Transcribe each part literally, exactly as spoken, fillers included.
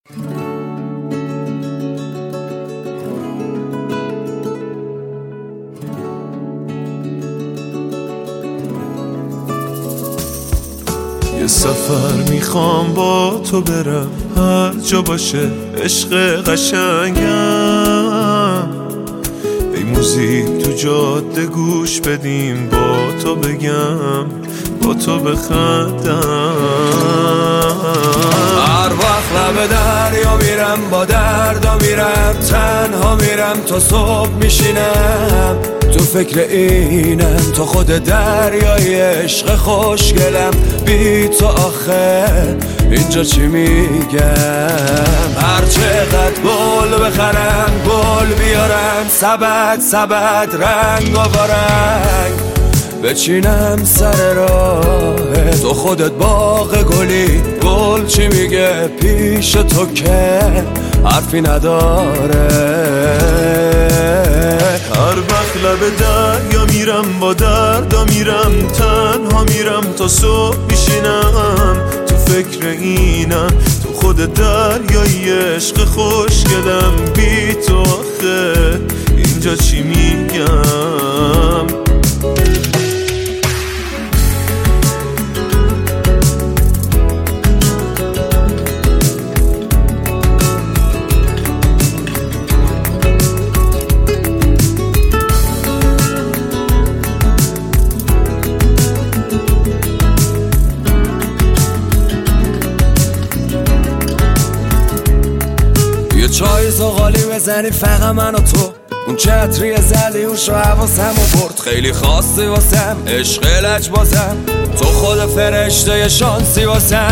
یه سفر میخوام با تو برم، هر جا باشه عشق قشنگم. ای موزیک تو جاده گوش بدیم، با تو بگم با تو بخندم. هر وقت لب دریا میرم با دردا میرم، تنها میرم تا صبح میشینم. تو فکر اینم تا خود دریای عشق خوشگلم. بی تو آخه اینجا چی میگم؟ هر چقدر گل بخرم گل بیارم، سبد سبد رنگ و رنگ بچینم سر راه تو. خودت باغ گلی، گل چی میگه پیش تو که حرفی نداره. هر وقت لب دریا میرم با دردا میرم، تنها میرم تا صبح میشینم. تو فکر اینم تو خود دریای عشق خوشگلم. بی تو آخه اینجا چی میگم؟ چای زغالی بزنی فقط من و تو، اون چتری زلیوش و حواسمو برد. خیلی خاصی واسم عشق لج بازم، تو خود فرشته شانسی واسم.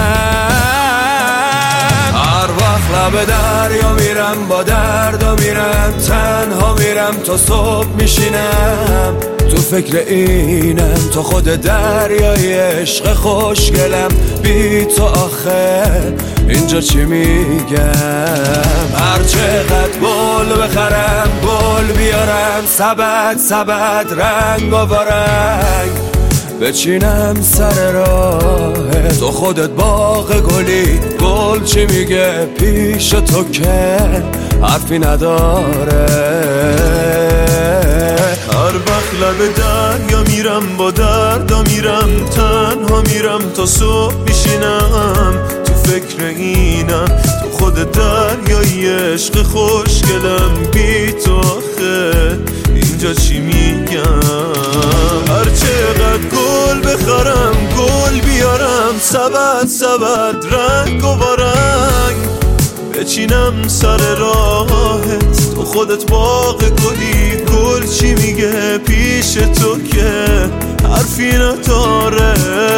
هر وقت لب دریا میرم با دردا میرم، تنها میرم تا صبح میشینم. تو فکر اینم تا خود دریای عشق خوشگلم. بی تو آخه اینجا چی میگم؟ هر چقدر گل بخرم گل بیارم، سبد سبد رنگ و رنگ بچینم سر راه تو. خودت باغ گلی، گل چی میگه پیش تو که حرفی نداره. هر وقت لب دریا میرم با دردا میرم، تنها میرم تا صبح میشینم. تو فکر اینم تو خود دریای عشق خوشگلم. بی تو آخه اینجا چی میگم؟ هر چقدر گل بخرم گل بیارم، سبد سبد رنگ و رنگ بچینم سر راهت. تو خودت باغ گلی، گل چی میگه پیش تو که حرفی نداره.